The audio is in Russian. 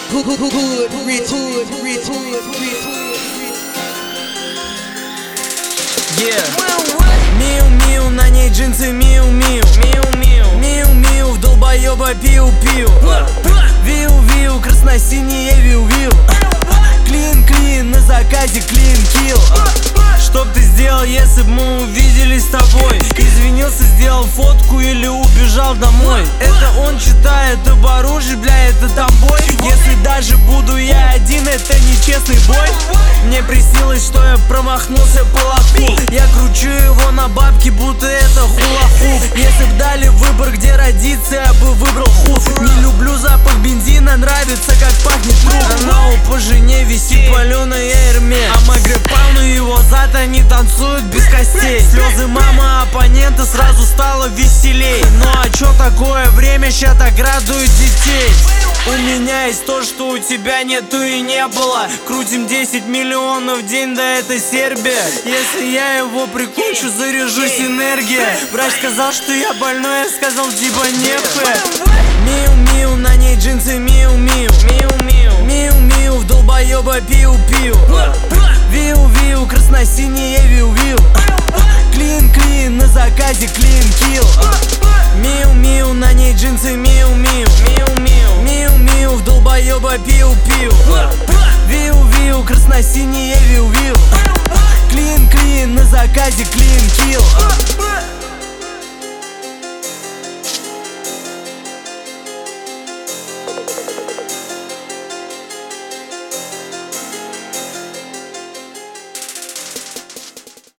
Миу-миу, на ней джинсы миу-миу. Миу-миу, в долбоеба пиу-пиу. Виу-виу, красно-синие виу-виу. Клин-клин, на заказе клин-килл. Что б ты сделал, если б мы увиделись с тобой? Извинился, сделал фотку или убежал домой? Это он читает об оружии, бля, это тамбой. Если даже буду я один, это нечестный бой. Мне приснилось, что я промахнулся по лоху. Я кручу его на бабки, будто это хула-хуп. Если б дали выбор, где родиться, я бы выбрал хуф. Не люблю запах бензина, нравится, как пахнет труп. Она по жене висит паленая Эрме. А Магрепауну его зад, они танцуют без костей. Слезы мама оппонента, сразу стало веселей. Ну а чё такое время, ща так радует детей. У меня есть то, что у тебя нету и не было. Крутим 10 миллионов в день, да это Сербия. Если я его прикончу, заряжусь энергией. Врач сказал, что я больной, я сказал типа нехуй. Миу-миу, на ней джинсы миу-миу. Миу-миу, в долбоеба пиу-пиу. Виу-виу, красно-синие виу-виу. Клин-клин, на заказе клин-килл. Миу-миу, на ней джинсы миу-миу. Миу-миу, в долбоеба пиу-пиу. Виу-виу, красно-синие виу-виу. Клин-клин, на заказе клин-килл.